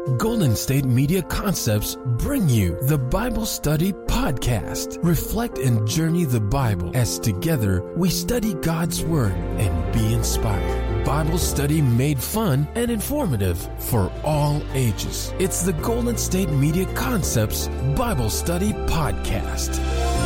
Golden State Media Concepts bring you the Bible Study Podcast. Reflect and journey the Bible as together we study God's Word and be inspired. Bible study made fun and informative for all ages. It's the Golden State Media Concepts Bible Study Podcast.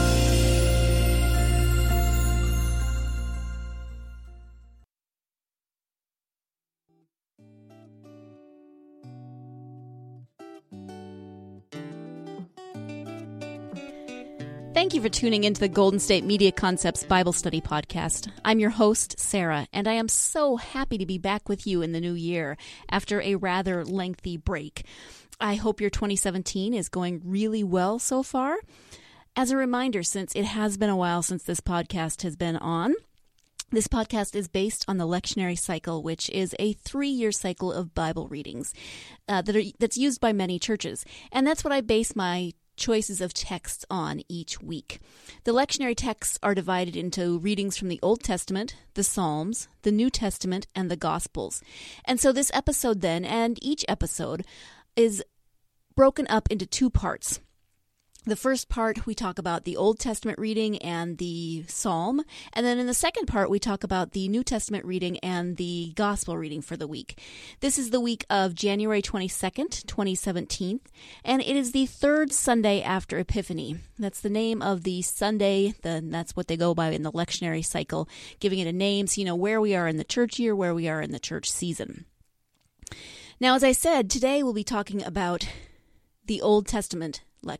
Thank you for tuning into the Golden State Media Concepts Bible Study Podcast. I'm your host, Sarah, and I am so happy to be back with you in the new year after a rather lengthy break. I hope your 2017 is going really well so far. As a reminder, since it has been a while since this podcast has been on, this podcast is based on the lectionary cycle, which is a 3-year cycle of Bible readings that's used by many churches. And that's what I base my choices of texts on each week. The lectionary texts are divided into readings from the Old Testament, the Psalms, the New Testament, and the Gospels. And so this episode then, and each episode, is broken up into 2 parts. The first part, we talk about the Old Testament reading and the Psalm. And then in the second part, we talk about the New Testament reading and the Gospel reading for the week. This is the week of January 22nd, 2017, and it is the 3rd Sunday after Epiphany. That's the name of the Sunday, that's what they go by in the lectionary cycle, giving it a name so you know where we are in the church year, where we are in the church season. Now, as I said, today we'll be talking about the Old Testament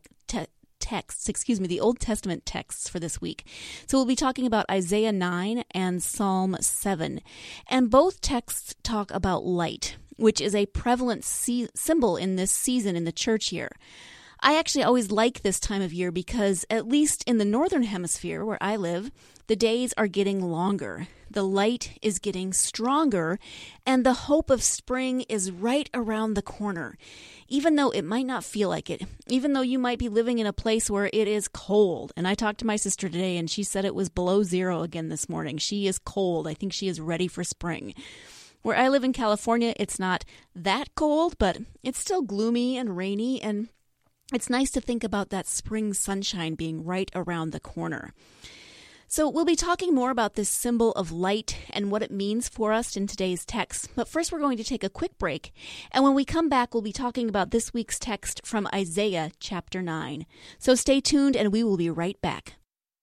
the Old Testament texts for this week. So we'll be talking about Isaiah 9 and Psalm 7. And both texts talk about light, which is a prevalent symbol in this season in the church year. I actually always like this time of year because, at least in the northern hemisphere where I live, the days are getting longer. The light is getting stronger, and the hope of spring is right around the corner. Even though it might not feel like it, even though you might be living in a place where it is cold. And I talked to my sister today, and she said it was below 0 again this morning. She is cold. I think she is ready for spring. Where I live in California, it's not that cold, but it's still gloomy and rainy, and it's nice to think about that spring sunshine being right around the corner. So we'll be talking more about this symbol of light and what it means for us in today's text. But first we're going to take a quick break. And when we come back, we'll be talking about this week's text from Isaiah chapter 9. So stay tuned and we will be right back.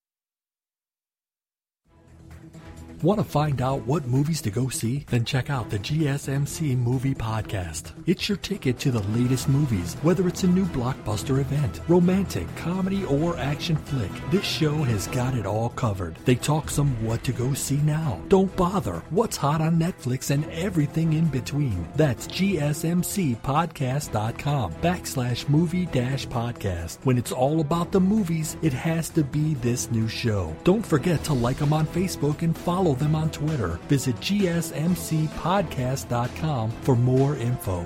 Want to find out what movies to go see? Then check out the GSMC Movie Podcast. It's your ticket to the latest movies, whether it's a new blockbuster event, romantic, comedy, or action flick. This show has got it all covered. They talk some what to go see now. Don't bother. What's hot on Netflix and everything in between. That's gsmcpodcast.com/movie-podcast. When it's all about the movies, it has to be this new show. Don't forget to like them on Facebook and follow them on Twitter. Visit gsmcpodcast.com for more info.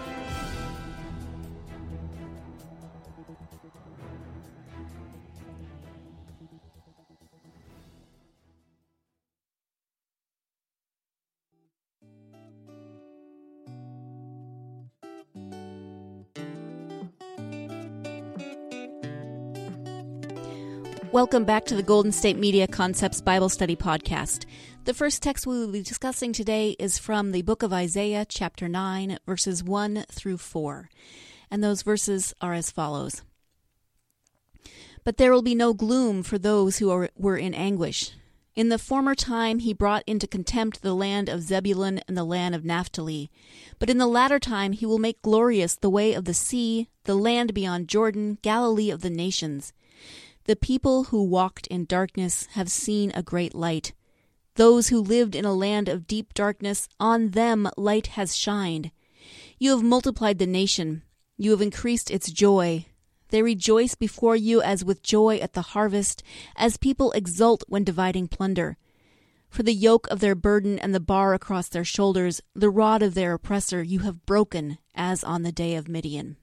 Welcome back to the Golden State Media Concepts Bible Study Podcast. The first text we will be discussing today is from the book of Isaiah, chapter 9, verses 1 through 4. And those verses are as follows. But there will be no gloom for those who were in anguish. In the former time he brought into contempt the land of Zebulun and the land of Naphtali. But in the latter time he will make glorious the way of the sea, the land beyond Jordan, Galilee of the nations. The people who walked in darkness have seen a great light. Those who lived in a land of deep darkness, on them light has shined. You have multiplied the nation. You have increased its joy. They rejoice before you as with joy at the harvest, as people exult when dividing plunder. For the yoke of their burden and the bar across their shoulders, the rod of their oppressor, you have broken, as on the day of Midian.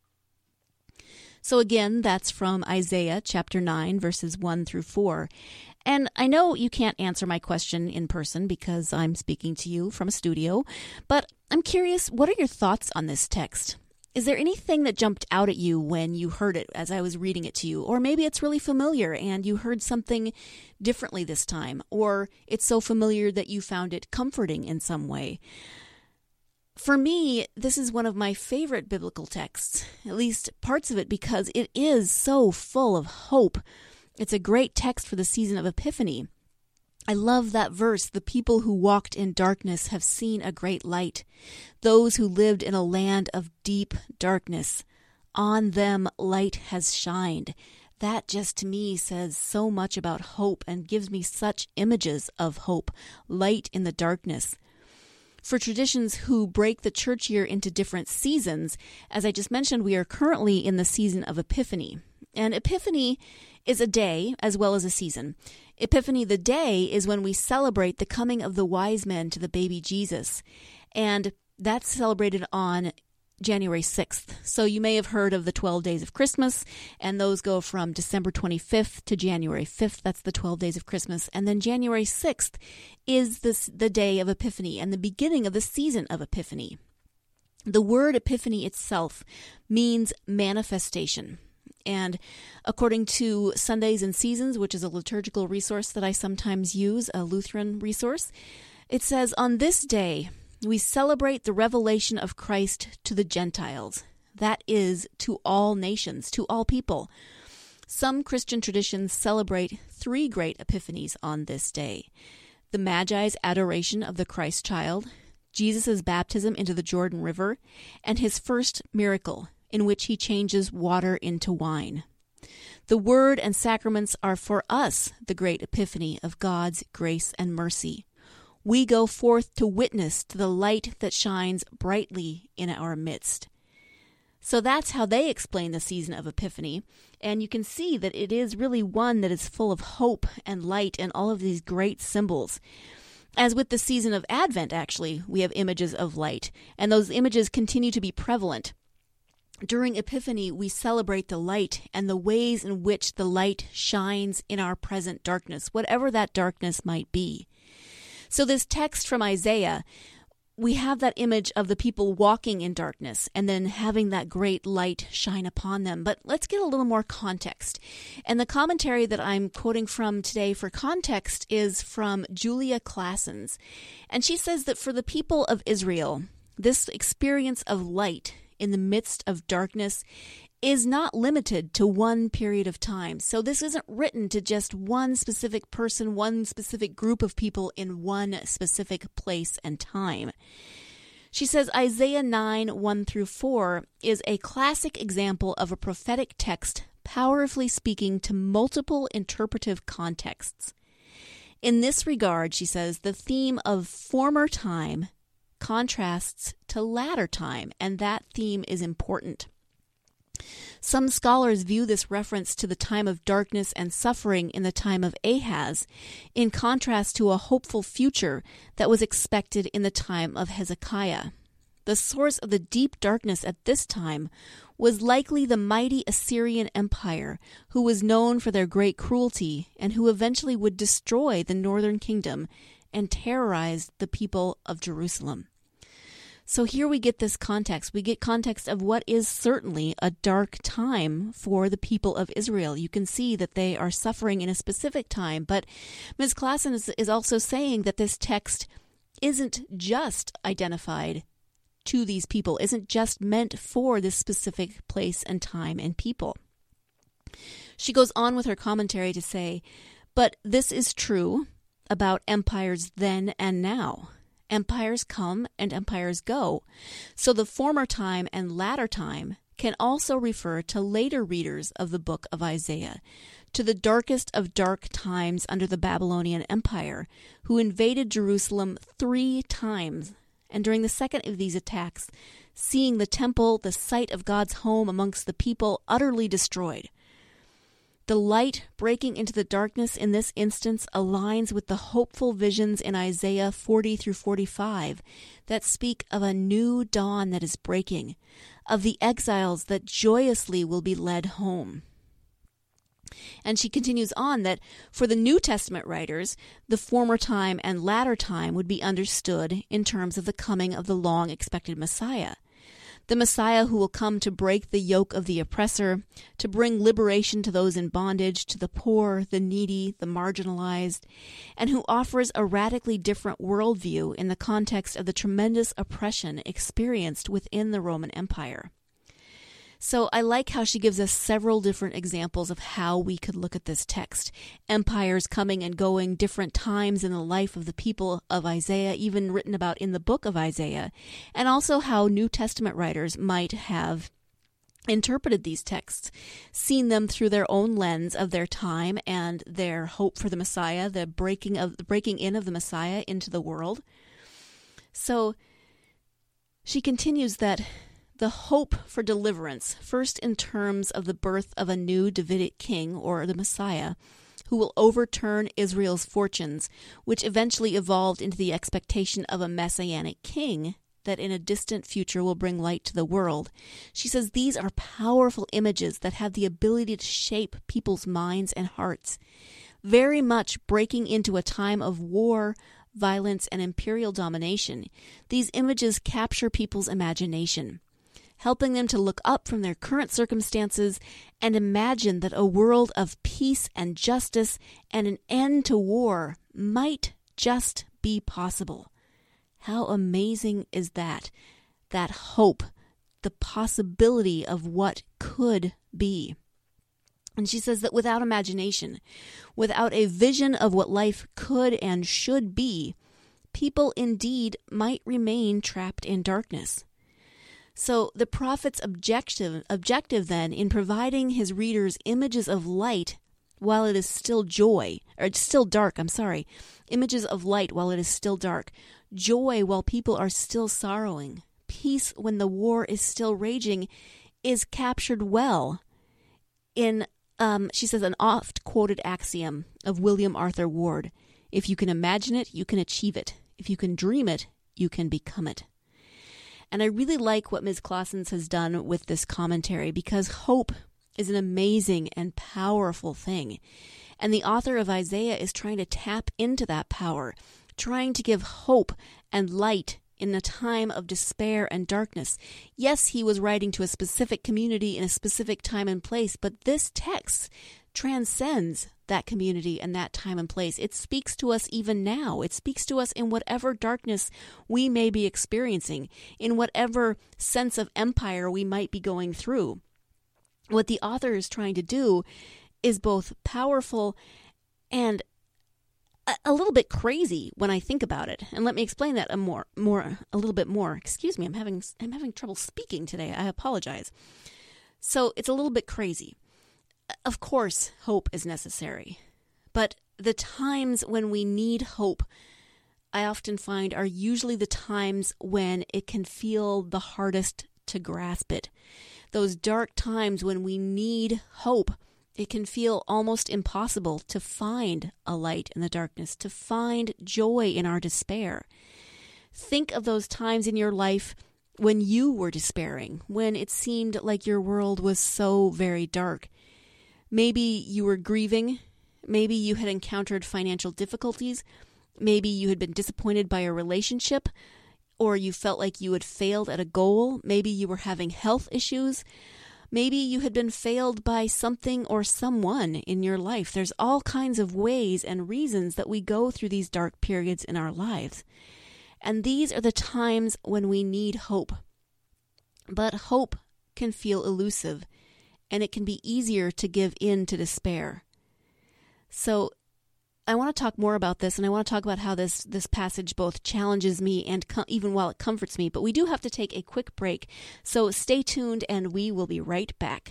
So again, that's from Isaiah chapter 9, verses 1 through 4. And I know you can't answer my question in person because I'm speaking to you from a studio, but I'm curious, what are your thoughts on this text? Is there anything that jumped out at you when you heard it as I was reading it to you? Or maybe it's really familiar and you heard something differently this time, or it's so familiar that you found it comforting in some way. For me, this is one of my favorite biblical texts, at least parts of it, because it is so full of hope. It's a great text for the season of Epiphany. I love that verse, "The people who walked in darkness have seen a great light. Those who lived in a land of deep darkness, on them light has shined." That just to me says so much about hope and gives me such images of hope, light in the darkness. For traditions who break the church year into different seasons, as I just mentioned, we are currently in the season of Epiphany. And Epiphany is a day as well as a season. Epiphany, the day, is when we celebrate the coming of the wise men to the baby Jesus. And that's celebrated on January 6th. So you may have heard of the 12 days of Christmas, and those go from December 25th to January 5th. That's the 12 days of Christmas. And then January 6th is the day of Epiphany and the beginning of the season of Epiphany. The word Epiphany itself means manifestation. And according to Sundays and Seasons, which is a liturgical resource that I sometimes use, a Lutheran resource, it says, "On this day, we celebrate the revelation of Christ to the Gentiles." That is, to all nations, to all people. Some Christian traditions celebrate 3 great epiphanies on this day: the Magi's adoration of the Christ child, Jesus' baptism into the Jordan River, and his first miracle, in which he changes water into wine. The Word and sacraments are for us the great epiphany of God's grace and mercy. We go forth to witness to the light that shines brightly in our midst. So that's how they explain the season of Epiphany, and you can see that it is really one that is full of hope and light and all of these great symbols. As with the season of Advent, actually, we have images of light, and those images continue to be prevalent. During Epiphany, we celebrate the light and the ways in which the light shines in our present darkness, whatever that darkness might be. So this text from Isaiah, we have that image of the people walking in darkness and then having that great light shine upon them. But let's get a little more context. And the commentary that I'm quoting from today for context is from Julia Classens. And she says that for the people of Israel, this experience of light in the midst of darkness is not limited to one period of time. So this isn't written to just one specific person, one specific group of people in one specific place and time. She says Isaiah 9, 1 through 4 is a classic example of a prophetic text powerfully speaking to multiple interpretive contexts. In this regard, she says, the theme of former time contrasts to latter time, and that theme is important. Some scholars view this reference to the time of darkness and suffering in the time of Ahaz, in contrast to a hopeful future that was expected in the time of Hezekiah. The source of the deep darkness at this time was likely the mighty Assyrian Empire, who was known for their great cruelty and who eventually would destroy the northern kingdom and terrorize the people of Jerusalem. So here we get this context. We get context of what is certainly a dark time for the people of Israel. You can see that they are suffering in a specific time, but Ms. Classen is also saying that this text isn't just identified to these people, isn't just meant for this specific place and time and people. She goes on with her commentary to say, but this is true about empires then and now. Empires come and empires go. So the former time and latter time can also refer to later readers of the book of Isaiah, to the darkest of dark times under the Babylonian Empire, who invaded Jerusalem 3 times, and during the second of these attacks, seeing the temple, the site of God's home amongst the people, utterly destroyed. The light breaking into the darkness in this instance aligns with the hopeful visions in Isaiah 40 through 45 that speak of a new dawn that is breaking, of the exiles that joyously will be led home. And she continues on that for the New Testament writers, the former time and latter time would be understood in terms of the coming of the long-expected Messiah. the Messiah who will come to break the yoke of the oppressor, to bring liberation to those in bondage, to the poor, the needy, the marginalized, and who offers a radically different worldview in the context of the tremendous oppression experienced within the Roman Empire. So I like how she gives us several different examples of how we could look at this text. Empires coming and going, different times in the life of the people of Isaiah, even written about in the book of Isaiah, and also how New Testament writers might have interpreted these texts, seen them through their own lens of their time and their hope for the Messiah, the breaking in of the Messiah into the world. So she continues that the hope for deliverance, first in terms of the birth of a new Davidic king, or the Messiah, who will overturn Israel's fortunes, which eventually evolved into the expectation of a messianic king that in a distant future will bring light to the world. She says these are powerful images that have the ability to shape people's minds and hearts, very much breaking into a time of war, violence, and imperial domination. These images capture people's imagination, helping them to look up from their current circumstances and imagine that a world of peace and justice and an end to war might just be possible. How amazing is that? That hope, the possibility of what could be. And she says that without imagination, without a vision of what life could and should be, people indeed might remain trapped in darkness. So the prophet's objective then in providing his readers images of light while it is still dark, images of light while it is still dark, joy while people are still sorrowing, peace when the war is still raging, is captured well in, she says, an oft-quoted axiom of William Arthur Ward: if you can imagine it, you can achieve it. If you can dream it, you can become it. And I really like what Ms. Claessens has done with this commentary, because hope is an amazing and powerful thing. And the author of Isaiah is trying to tap into that power, trying to give hope and light in a time of despair and darkness. Yes, he was writing to a specific community in a specific time and place, but this text transcends that community and that time and place. It speaks to us even now. It speaks to us in whatever darkness we may be experiencing, in whatever sense of empire we might be going through. What the author is trying to do is both powerful and a little bit crazy when I think about it. And let me explain that a little bit more. Excuse me, I'm having trouble speaking today. I apologize. So it's a little bit crazy. Of course, hope is necessary, but the times when we need hope, I often find, are usually the times when it can feel the hardest to grasp it. Those dark times when we need hope, it can feel almost impossible to find a light in the darkness, to find joy in our despair. Think of those times in your life when you were despairing, when it seemed like your world was so very dark. Maybe you were grieving. Maybe you had encountered financial difficulties. Maybe you had been disappointed by a relationship, or you felt like you had failed at a goal. Maybe you were having health issues. Maybe you had been failed by something or someone in your life. There's all kinds of ways and reasons that we go through these dark periods in our lives. And these are the times when we need hope. But hope can feel elusive, and it can be easier to give in to despair. So I want to talk more about this, and I want to talk about how this passage both challenges me and even while it comforts me. But we do have to take a quick break, so stay tuned, and we will be right back.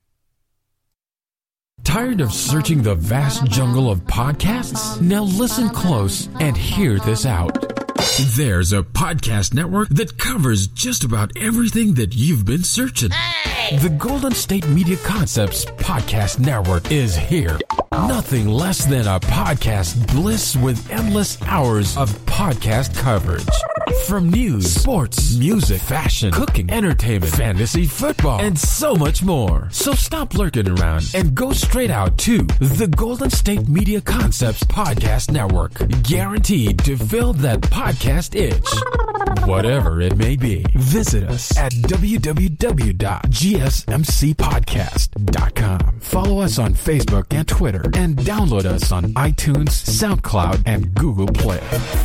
Tired of searching the vast jungle of podcasts? Now listen close and hear this out. There's a podcast network that covers just about everything that you've been searching. Hey! The Golden State Media Concepts Podcast Network is here. Nothing less than a podcast bliss with endless hours of podcast coverage. From news, sports, music, fashion, cooking, entertainment, fantasy, football, and so much more. So stop lurking around and go straight out to the Golden State Media Concepts Podcast Network. Guaranteed to fill that podcast itch. Whatever it may be, visit us at www.gsmcpodcast.com. Follow us on Facebook and Twitter, and download us on iTunes, SoundCloud, and Google Play.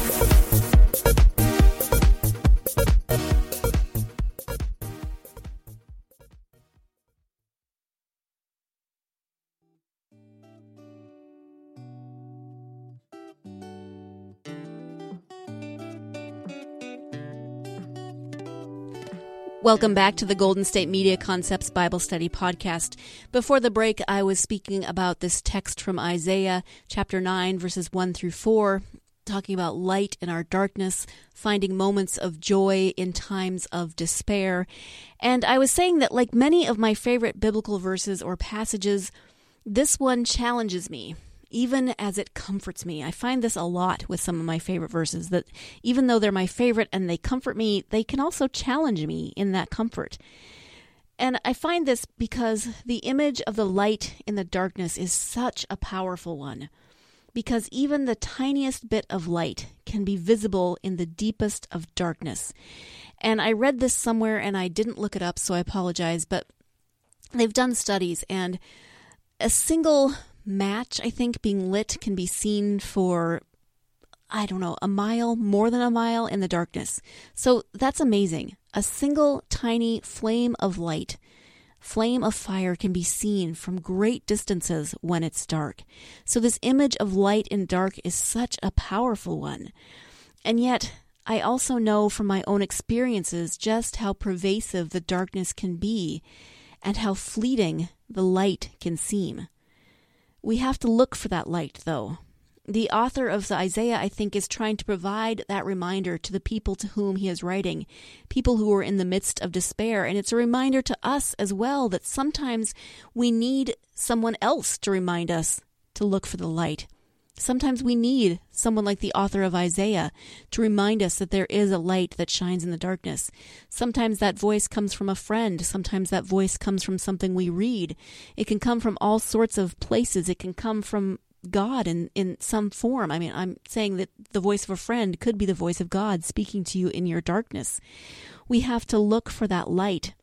Welcome back to the Golden State Media Concepts Bible Study Podcast. Before the break, I was speaking about this text from Isaiah chapter 9, verses 1 through 4, talking about light in our darkness, finding moments of joy in times of despair. And I was saying that, like many of my favorite biblical verses or passages, this one challenges me, even as it comforts me. I find this a lot with some of my favorite verses, that even though they're my favorite and they comfort me, they can also challenge me in that comfort. And I find this because the image of the light in the darkness is such a powerful one, because even the tiniest bit of light can be visible in the deepest of darkness. And I read this somewhere and I didn't look it up, so I apologize, but they've done studies, and a single match, I think, being lit can be seen for, a mile, more than a mile in the darkness. So that's amazing. A single tiny flame of light, flame of fire, can be seen from great distances when it's dark. So this image of light in dark is such a powerful one. And yet, I also know from my own experiences just how pervasive the darkness can be and how fleeting the light can seem. We have to look for that light, though. The author of Isaiah, I think, is trying to provide that reminder to the people to whom he is writing, people who are in the midst of despair. And it's a reminder to us as well that sometimes we need someone else to remind us to look for the light. Sometimes we need someone like the author of Isaiah to remind us that there is a light that shines in the darkness. Sometimes that voice comes from a friend. Sometimes that voice comes from something we read. It can come from all sorts of places. It can come from God in some form. I mean, I'm saying that the voice of a friend could be the voice of God speaking to you in your darkness. We have to look for that light.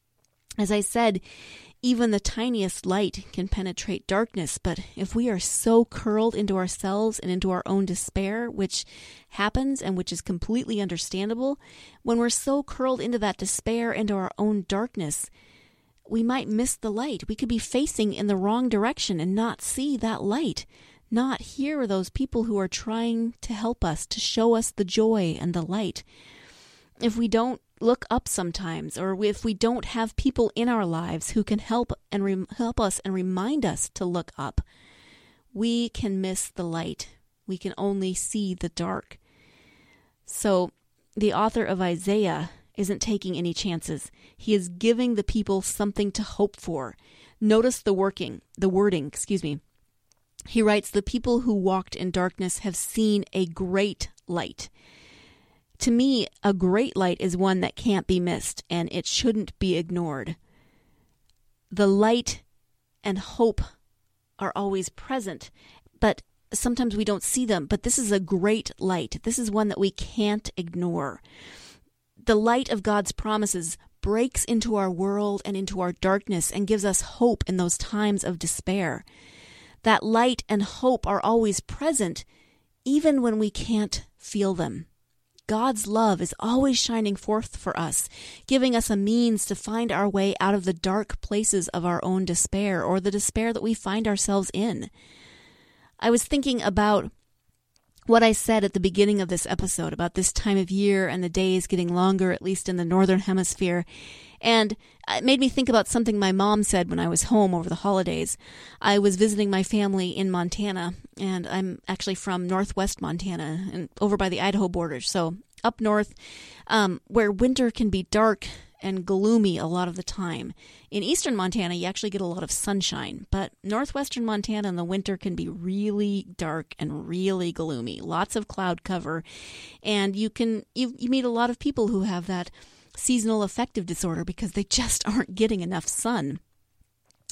As I said, even the tiniest light can penetrate darkness, but if we are so curled into ourselves and into our own despair, which happens and which is completely understandable, when we're so curled into that despair, into our own darkness, we might miss the light. We could be facing in the wrong direction and not see that light, not hear those people who are trying to help us, to show us the joy and the light. If we don't look up sometimes, or if we don't have people in our lives who can help us and remind us to look up, we can miss the light. We can only see the dark. So the author of Isaiah isn't taking any chances. He is giving the people something to hope for. Notice the wording. He writes, "The people who walked in darkness have seen a great light." To me, a great light is one that can't be missed, and it shouldn't be ignored. The light and hope are always present, but sometimes we don't see them. But this is a great light. This is one that we can't ignore. The light of God's promises breaks into our world and into our darkness and gives us hope in those times of despair. That light and hope are always present, even when we can't feel them. God's love is always shining forth for us, giving us a means to find our way out of the dark places of our own despair, or the despair that we find ourselves in. I was thinking about what I said at the beginning of this episode about this time of year and the days getting longer, at least in the Northern Hemisphere. And it made me think about something my mom said when I was home over the holidays. I was visiting my family in Montana, and I'm actually from northwest Montana and over by the Idaho border. So up north, where winter can be dark and gloomy a lot of the time. In eastern Montana, you actually get a lot of sunshine, but northwestern Montana in the winter can be really dark and really gloomy. Lots of cloud cover, and you meet a lot of people who have that seasonal affective disorder because they just aren't getting enough sun.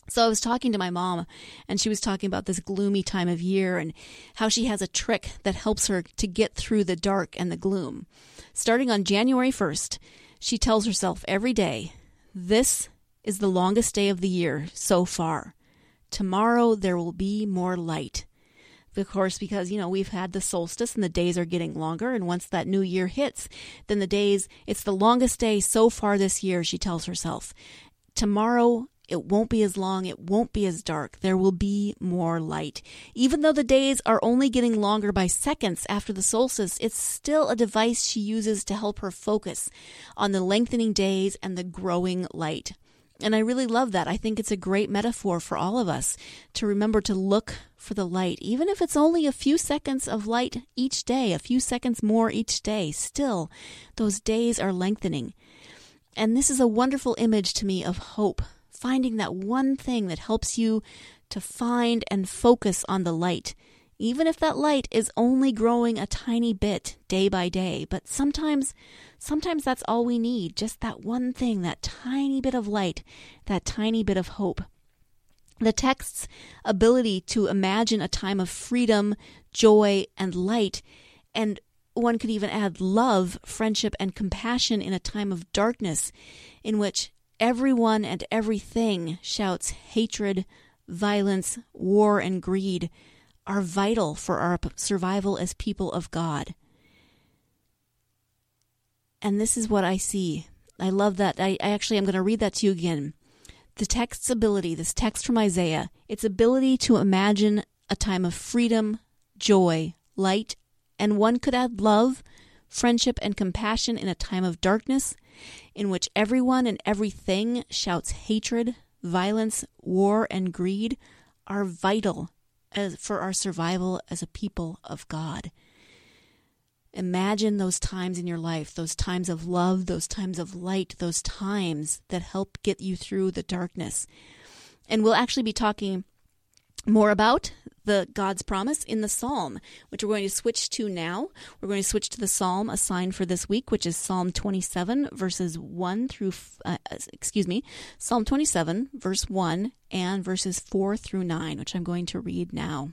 So I was talking to my mom, and she was talking about this gloomy time of year and how she has a trick that helps her to get through the dark and the gloom. Starting on January 1st, she tells herself every day, "This is the longest day of the year so far. Tomorrow there will be more light." Of course, because, we've had the solstice and the days are getting longer. And once that new year hits, then it's the longest day so far this year, she tells herself. Tomorrow, it won't be as long. It won't be as dark. There will be more light. Even though the days are only getting longer by seconds after the solstice, it's still a device she uses to help her focus on the lengthening days and the growing light. And I really love that. I think it's a great metaphor for all of us to remember to look for the light. Even if it's only a few seconds of light each day, a few seconds more each day, still, those days are lengthening. And this is a wonderful image to me of hope, finding that one thing that helps you to find and focus on the light. Even if that light is only growing a tiny bit day by day, but sometimes that's all we need, just that one thing, that tiny bit of light, that tiny bit of hope. The text's ability to imagine a time of freedom, joy, and light, and one could even add love, friendship, and compassion in a time of darkness in which everyone and everything shouts hatred, violence, war, and greed, are vital for our survival as people of God. And this is what I see. I love that. I'm going to read that to you again. The text's ability, this text from Isaiah, its ability to imagine a time of freedom, joy, light, and one could add love, friendship, and compassion in a time of darkness in which everyone and everything shouts hatred, violence, war, and greed, are vital for our survival as a people of God. Imagine those times in your life, those times of love, those times of light, those times that help get you through the darkness. And we'll actually be talking more about the God's promise in the Psalm, which we're going to switch to now. We're going to switch to the Psalm assigned for this week, which is Psalm 27, verses 1 through, Psalm 27, verse 1 and verses 4 through 9, which I'm going to read now.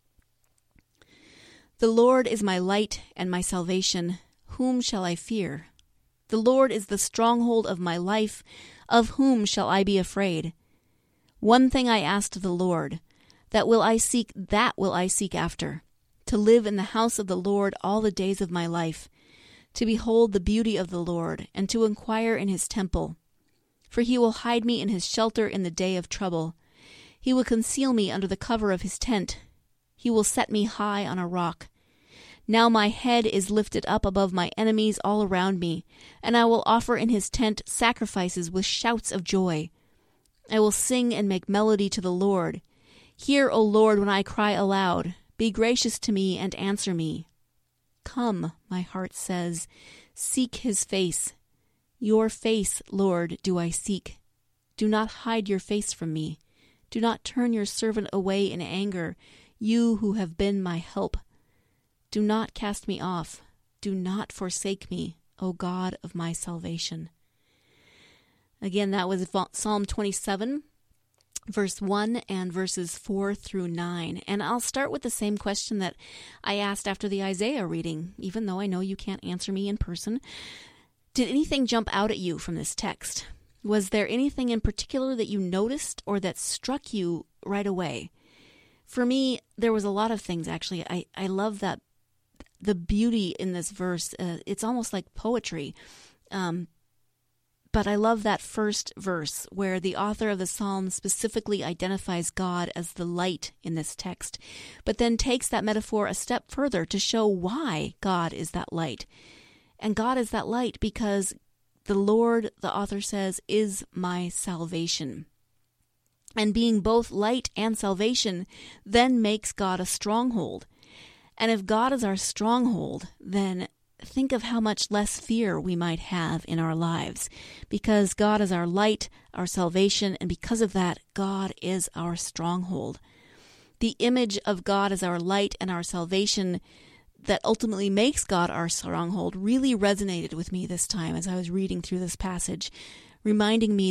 The Lord is my light and my salvation. Whom shall I fear? The Lord is the stronghold of my life. Of whom shall I be afraid? One thing I asked of the Lord, that will I seek after, to live in the house of the Lord all the days of my life, to behold the beauty of the Lord, and to inquire in his temple. For he will hide me in his shelter in the day of trouble. He will conceal me under the cover of his tent. He will set me high on a rock. Now my head is lifted up above my enemies all around me, and I will offer in his tent sacrifices with shouts of joy. I will sing and make melody to the Lord. Hear, O Lord, when I cry aloud. Be gracious to me and answer me. Come, my heart says, seek his face. Your face, Lord, do I seek. Do not hide your face from me. Do not turn your servant away in anger, you who have been my help. Do not cast me off. Do not forsake me, O God of my salvation. Again, that was Psalm 27, verse 1 and verses 4 through 9. And I'll start with the same question that I asked after the Isaiah reading, even though I know you can't answer me in person. Did anything jump out at you from this text? Was there anything in particular that you noticed or that struck you right away? For me, there was a lot of things, actually. I love that the beauty in this verse. It's almost like poetry. But I love that first verse where the author of the psalm specifically identifies God as the light in this text, but then takes that metaphor a step further to show why God is that light. And God is that light because the Lord, the author says, is my salvation. And being both light and salvation then makes God a stronghold. And if God is our stronghold, then think of how much less fear we might have in our lives, because God is our light, our salvation, and because of that, God is our stronghold. The image of God as our light and our salvation that ultimately makes God our stronghold really resonated with me this time as I was reading through this passage, reminding me that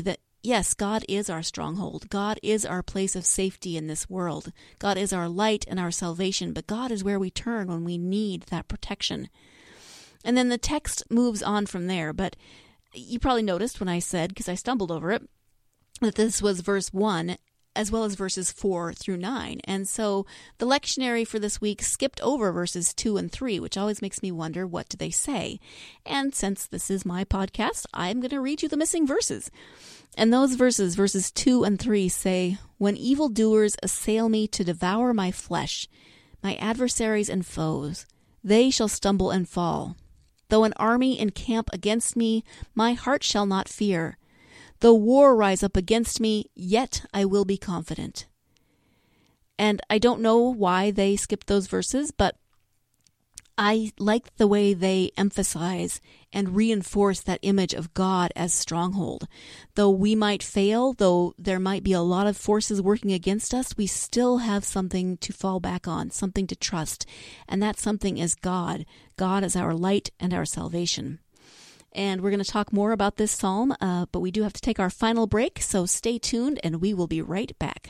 yes, God is our stronghold. God is our place of safety in this world. God is our light and our salvation, but God is where we turn when we need that protection. And then the text moves on from there, but you probably noticed when I said, because I stumbled over it, that this was verse 1 as well as verses 4 through 9. And so the lectionary for this week skipped over verses 2 and 3, which always makes me wonder, what do they say? And since this is my podcast, I'm going to read you the missing verses. And those verses 2 and 3 say, "When evildoers assail me to devour my flesh, my adversaries and foes, they shall stumble and fall. Though an army encamp against me, my heart shall not fear. Though war rise up against me, yet I will be confident." And I don't know why they skipped those verses, but I like the way they emphasize and reinforce that image of God as stronghold. Though we might fail, though there might be a lot of forces working against us, we still have something to fall back on, something to trust. And that something is God. God is our light and our salvation. And we're going to talk more about this psalm, but we do have to take our final break, so stay tuned and we will be right back.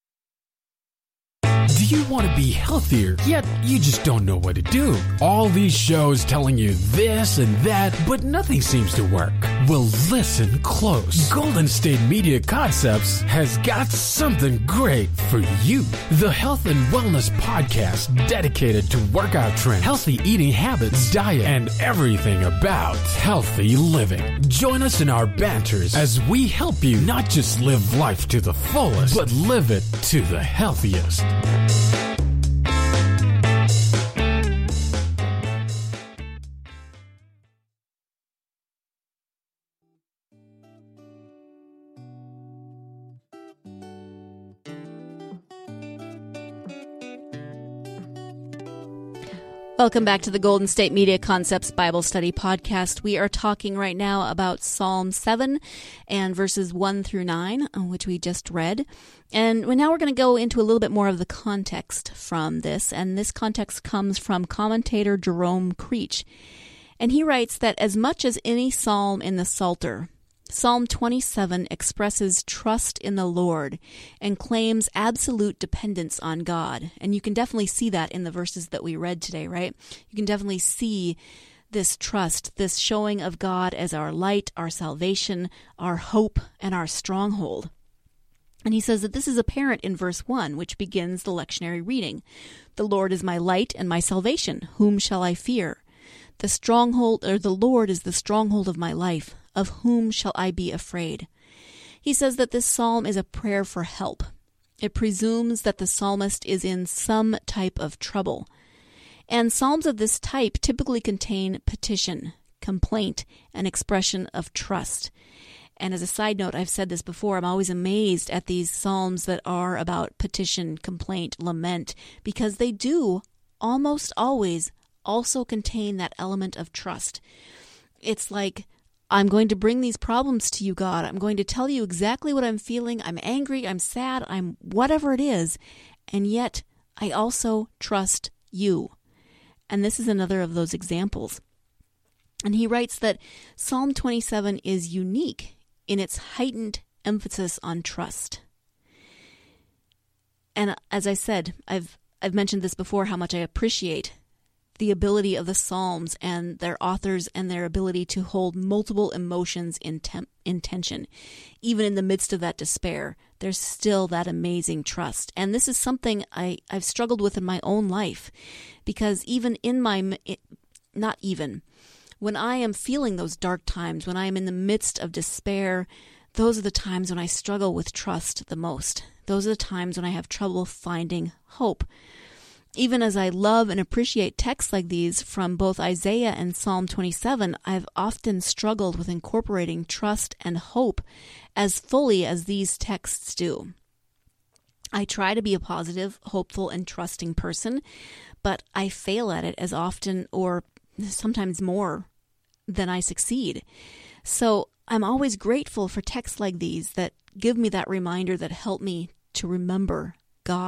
Do you want to be healthier, yet you just don't know what to do? All these shows telling you this and that, but nothing seems to work. Well, listen close. Golden State Media Concepts has got something great for you. The Health and Wellness Podcast, dedicated to workout trends, healthy eating habits, diet, and everything about healthy living. Join us in our banters as we help you not just live life to the fullest, but live it to the healthiest. Welcome back to the Golden State Media Concepts Bible Study Podcast. We are talking right now about Psalm 7 and verses 1 through 9, which we just read. And now we're going to go into a little bit more of the context from this. And this context comes from commentator Jerome Creech. And he writes that as much as any psalm in the Psalter, Psalm 27 expresses trust in the Lord and claims absolute dependence on God. And you can definitely see that in the verses that we read today, right? You can definitely see this trust, this showing of God as our light, our salvation, our hope, and our stronghold. And he says that this is apparent in verse 1, which begins the lectionary reading. "The Lord is my light and my salvation. Whom shall I fear? The Lord is the stronghold of my life. Of whom shall I be afraid?" He says that this psalm is a prayer for help. It presumes that the psalmist is in some type of trouble. And psalms of this type typically contain petition, complaint, and expression of trust. And as a side note, I've said this before, I'm always amazed at these psalms that are about petition, complaint, lament, because they do almost always also contain that element of trust. It's like, I'm going to bring these problems to you, God. I'm going to tell you exactly what I'm feeling. I'm angry, I'm sad, I'm whatever it is. And yet, I also trust you. And this is another of those examples. And he writes that Psalm 27 is unique in its heightened emphasis on trust. And as I said, I've mentioned this before, how much I appreciate the ability of the Psalms and their authors and their ability to hold multiple emotions in tension. Even in the midst of that despair, there's still that amazing trust. And this is something I've struggled with in my own life, because when I am feeling those dark times, when I am in the midst of despair, those are the times when I struggle with trust the most. Those are the times when I have trouble finding hope. Even as I love and appreciate texts like these from both Isaiah and Psalm 27, I've often struggled with incorporating trust and hope as fully as these texts do. I try to be a positive, hopeful, and trusting person, but I fail at it as often or sometimes more than I succeed. So I'm always grateful for texts like these that give me that reminder, that help me to remember God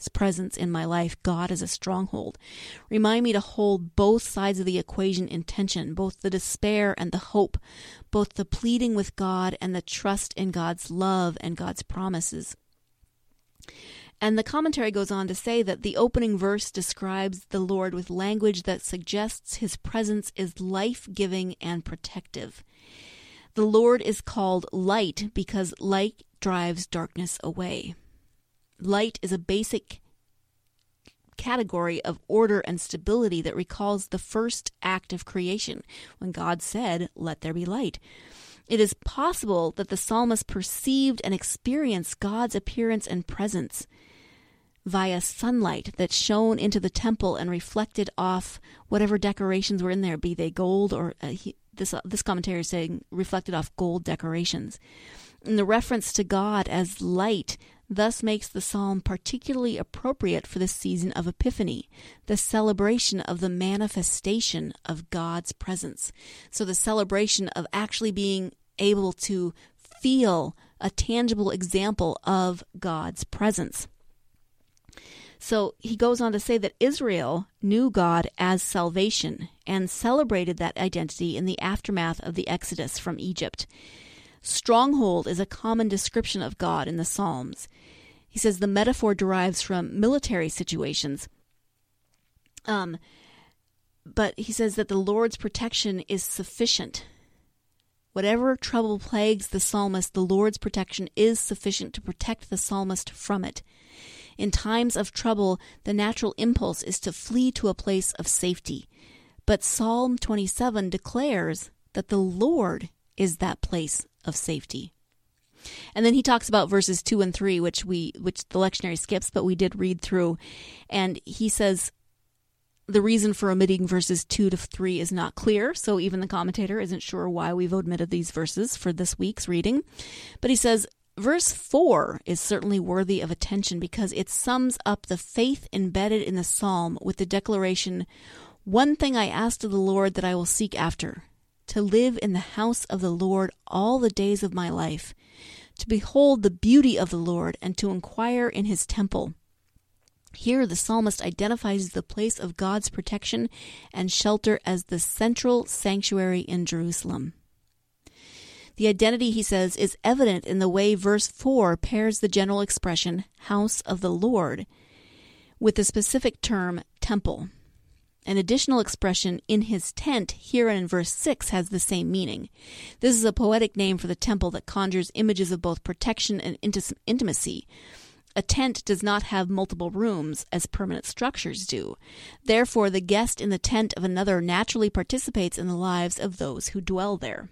presence in my life, God as a stronghold. Remind me to hold both sides of the equation in tension, both the despair and the hope, both the pleading with God and the trust in God's love and God's promises. And the commentary goes on to say that the opening verse describes the Lord with language that suggests his presence is life-giving and protective. The Lord is called light because light drives darkness away. Light is a basic category of order and stability that recalls the first act of creation, when God said, "Let there be light." It is possible that the psalmist perceived and experienced God's appearance and presence via sunlight that shone into the temple and reflected off whatever decorations were in there, be they gold or this commentary is saying reflected off gold decorations. And the reference to God as light thus makes the psalm particularly appropriate for the season of Epiphany, the celebration of the manifestation of God's presence. So the celebration of actually being able to feel a tangible example of God's presence. So he goes on to say that Israel knew God as salvation and celebrated that identity in the aftermath of the Exodus from Egypt. Stronghold is a common description of God in the Psalms. He says the metaphor derives from military situations. But he says that the Lord's protection is sufficient. Whatever trouble plagues the psalmist, the Lord's protection is sufficient to protect the psalmist from it. In times of trouble, the natural impulse is to flee to a place of safety. But Psalm 27 declares that the Lord is that place of safety. And then he talks about verses 2 and 3, which the lectionary skips, but we did read through. And he says the reason for omitting verses 2 to 3 is not clear, so even the commentator isn't sure why we've omitted these verses for this week's reading. But he says, verse 4 is certainly worthy of attention because it sums up the faith embedded in the psalm with the declaration, "One thing I ask of the Lord that I will seek after, to live in the house of the Lord all the days of my life, to behold the beauty of the Lord and to inquire in his temple." Here the psalmist identifies the place of God's protection and shelter as the central sanctuary in Jerusalem. The identity, he says, is evident in the way verse 4 pairs the general expression, house of the Lord, with the specific term, temple. An additional expression, in his tent, here in verse 6 has the same meaning. This is a poetic name for the temple that conjures images of both protection and intimacy. A tent does not have multiple rooms, as permanent structures do. Therefore, the guest in the tent of another naturally participates in the lives of those who dwell there.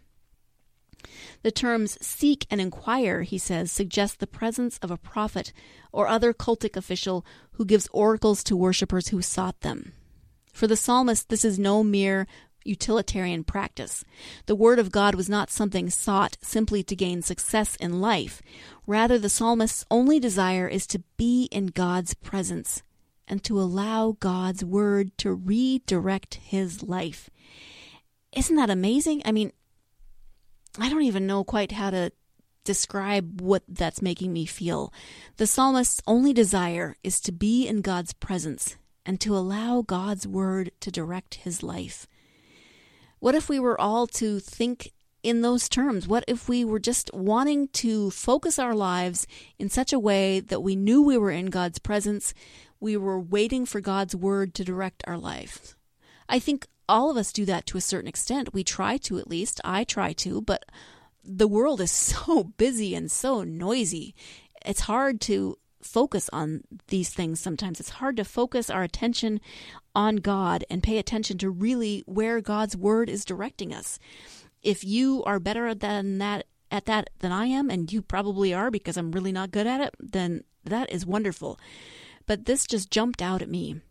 The terms seek and inquire, he says, suggest the presence of a prophet or other cultic official who gives oracles to worshippers who sought them. For the psalmist, this is no mere utilitarian practice. The word of God was not something sought simply to gain success in life. Rather, the psalmist's only desire is to be in God's presence and to allow God's word to redirect his life. Isn't that amazing? I mean, I don't even know quite how to describe what that's making me feel. The psalmist's only desire is to be in God's presence and to allow God's word to direct his life. What if we were all to think in those terms? What if we were just wanting to focus our lives in such a way that we knew we were in God's presence, we were waiting for God's word to direct our life? I think all of us do that to a certain extent. We try to, at least. I try to, but the world is so busy and so noisy. It's hard to focus on these things sometimes. It's hard to focus our attention on God and pay attention to really where God's word is directing us. If you are better at that than I am, and you probably are because I'm really not good at it, then that is wonderful. But this just jumped out at me.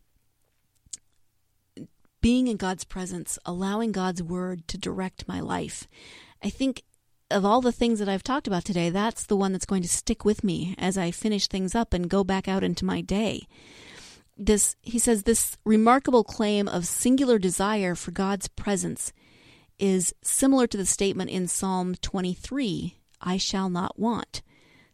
Being in God's presence, allowing God's word to direct my life. I think of all the things that I've talked about today, that's the one that's going to stick with me as I finish things up and go back out into my day. He says this remarkable claim of singular desire for God's presence is similar to the statement in Psalm 23, I shall not want.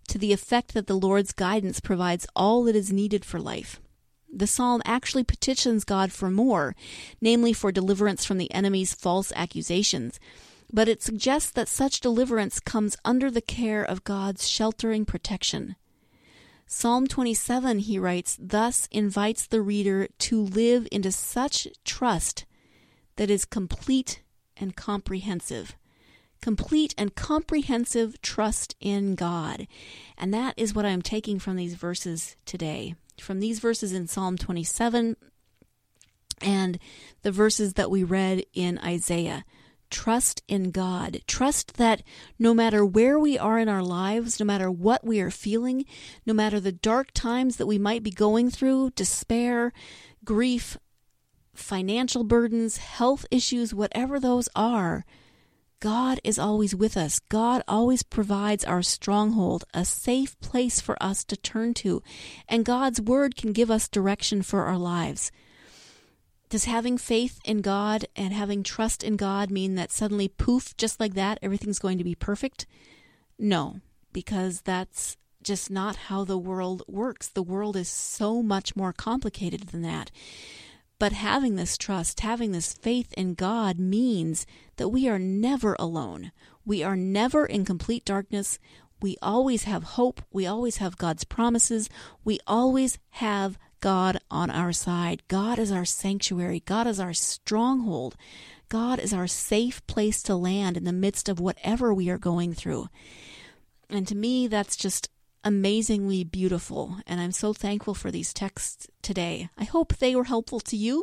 to the effect that the Lord's guidance provides all that is needed for life. The psalm actually petitions God for more, namely for deliverance from the enemy's false accusations, but it suggests that such deliverance comes under the care of God's sheltering protection. Psalm 27, he writes, thus invites the reader to live into such trust that is complete and comprehensive. Complete and comprehensive trust in God. And that is what I'm taking from these verses today. From these verses in Psalm 27 and the verses that we read in Isaiah. Trust in God. Trust that no matter where we are in our lives, no matter what we are feeling, no matter the dark times that we might be going through, despair, grief, financial burdens, health issues, whatever those are, God is always with us. God always provides our stronghold, a safe place for us to turn to, and God's word can give us direction for our lives. Does having faith in God and having trust in God mean that suddenly, poof, just like that, everything's going to be perfect? No, because that's just not how the world works. The world is so much more complicated than that. But having this trust, having this faith in God means that we are never alone. We are never in complete darkness. We always have hope. We always have God's promises. We always have God on our side. God is our sanctuary. God is our stronghold. God is our safe place to land in the midst of whatever we are going through. And to me, that's just amazingly beautiful. And I'm so thankful for these texts today. I hope they were helpful to you.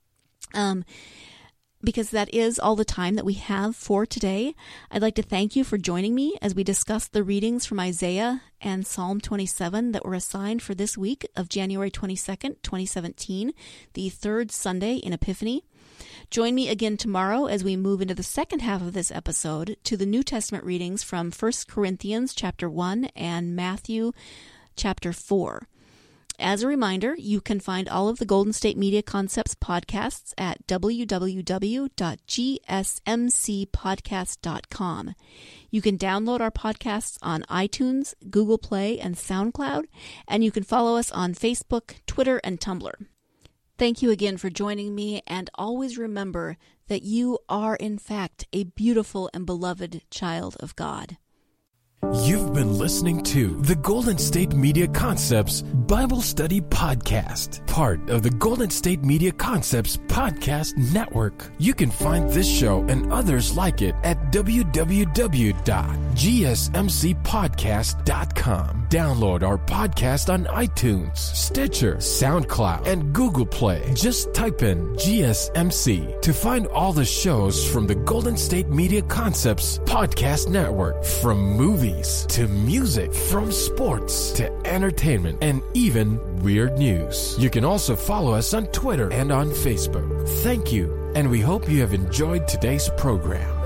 Because that is all the time that we have for today. I'd like to thank you for joining me as we discuss the readings from Isaiah and Psalm 27 that were assigned for this week of January 22nd, 2017, the third Sunday in Epiphany. Join me again tomorrow as we move into the second half of this episode to the New Testament readings from 1 Corinthians chapter 1 and Matthew chapter 4. As a reminder, you can find all of the Golden State Media Concepts podcasts at www.gsmcpodcast.com. You can download our podcasts on iTunes, Google Play, and SoundCloud, and you can follow us on Facebook, Twitter, and Tumblr. Thank you again for joining me, and always remember that you are, in fact, a beautiful and beloved child of God. You've been listening to the Golden State Media Concepts Bible Study Podcast, part of the Golden State Media Concepts Podcast Network. You can find this show and others like it at www.gsmcpodcast.com. Download our podcast on iTunes, Stitcher, SoundCloud, and Google Play. Just type in GSMC to find all the shows from the Golden State Media Concepts Podcast Network, from movies to music, from sports to entertainment, and even weird news. You can also follow us on Twitter and on Facebook. Thank you, and we hope you have enjoyed today's program.